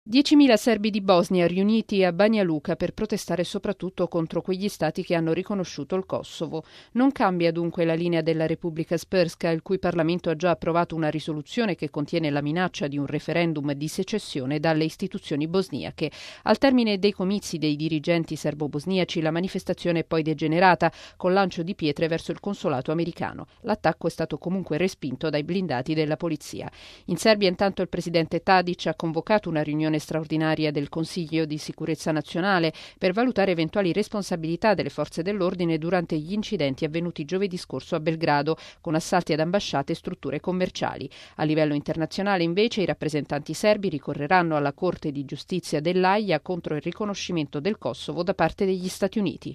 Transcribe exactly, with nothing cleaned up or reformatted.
diecimila serbi di Bosnia riuniti a Banja Luka per protestare soprattutto contro quegli stati che hanno riconosciuto il Kosovo. Non cambia dunque la linea della Repubblica Srpska, il cui Parlamento ha già approvato una risoluzione che contiene la minaccia di un referendum di secessione dalle istituzioni bosniache. Al termine dei comizi dei dirigenti serbo-bosniaci, la manifestazione è poi degenerata con lancio di pietre verso il consolato americano. L'attacco è stato comunque respinto dai blindati della polizia. In Serbia, intanto, il presidente Tadic ha convocato una riunione straordinaria del Consiglio di sicurezza nazionale per valutare eventuali responsabilità delle forze dell'ordine durante gli incidenti avvenuti giovedì scorso a Belgrado, con assalti ad ambasciate e strutture commerciali. A livello internazionale, invece, i rappresentanti serbi ricorreranno alla Corte di giustizia dell'Aia contro il riconoscimento del Kosovo da parte degli Stati Uniti.